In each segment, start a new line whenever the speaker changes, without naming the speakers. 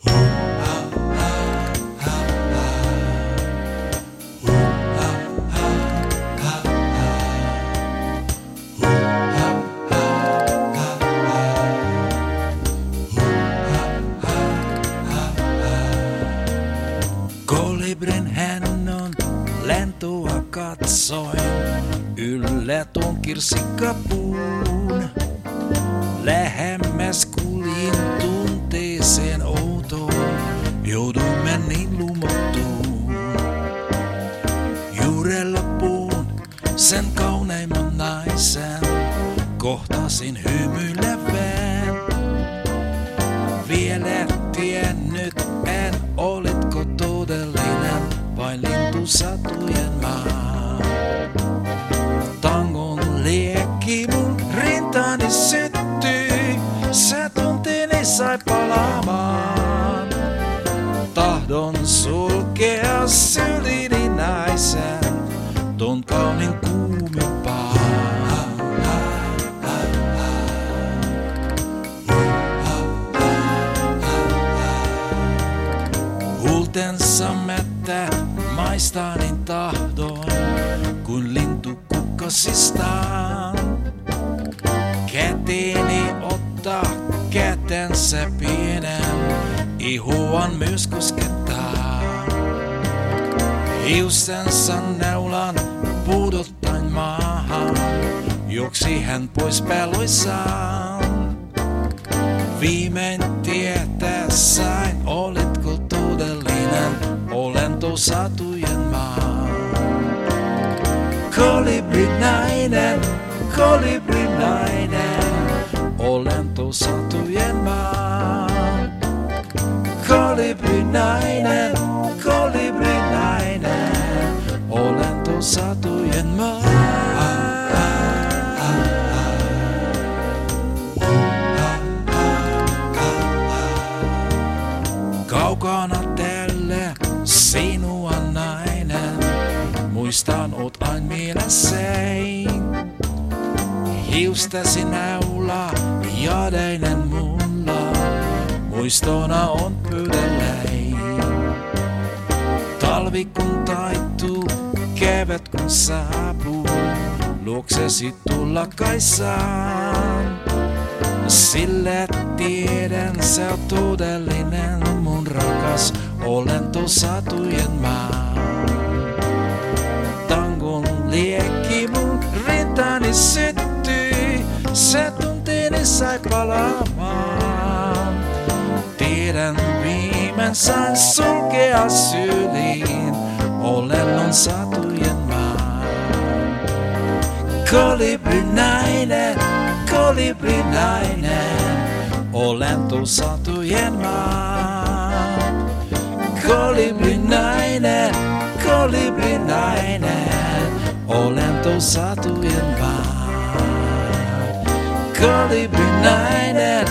Kolibrin hän on lentoa katsoin yllä tuon kirsikkapuun. Lähemmäs kuljin tunteeseen outoon, joudumme niin lumottuun. Juurella puun sen kauneimman naisen, kohtasin hymyilevän. Vielä tiennyt en, olitko todellinen vain lintusatujen maa. Tangon liekki mun rintani syttyi, se tuntini sai palaamaan. Tahdon sulkea sylini naisen, ton kaunin kuumimpaan. Huultensa mättä maistanin tahdoin, kuin lintu kukkasistaan. Käteeni ottaa kätensä pienen, ihoan myös koskettaa. Hiustensa neulan pudottain maahan, juoksi hän pois peloissaan. Viimein tietää sain, olitko todellinen olento satujen maa. Kolibrinainen, olento satujen maa. Kolibrinainen, olento satujen maa. Kaukana tälle sinua nainen, muistan oot aina mielessäin. Hiustesi näula, jadeinen mulla, muistona on pöydälläin. Talvi kun taittuu, kevät kun saapuu, luoksesi tulla kai saan. Sille tiedän sä oot todellinen mun rakas olento satujen maa. Tangon liekki mun rintani syttyi, se tuntini sai palaamaan. Tiedän viimein sain sulkea syliin olennon satujen maa. Kolibrinainen, olento satujen maa. Kolibrinainen, olento satujen maa. Kolibrinainen,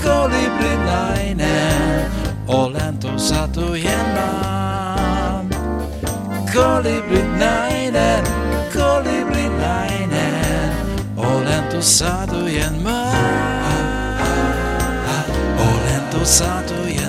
olento satujen maa. Kolibrinainen, olento satujen maa. Olento satujen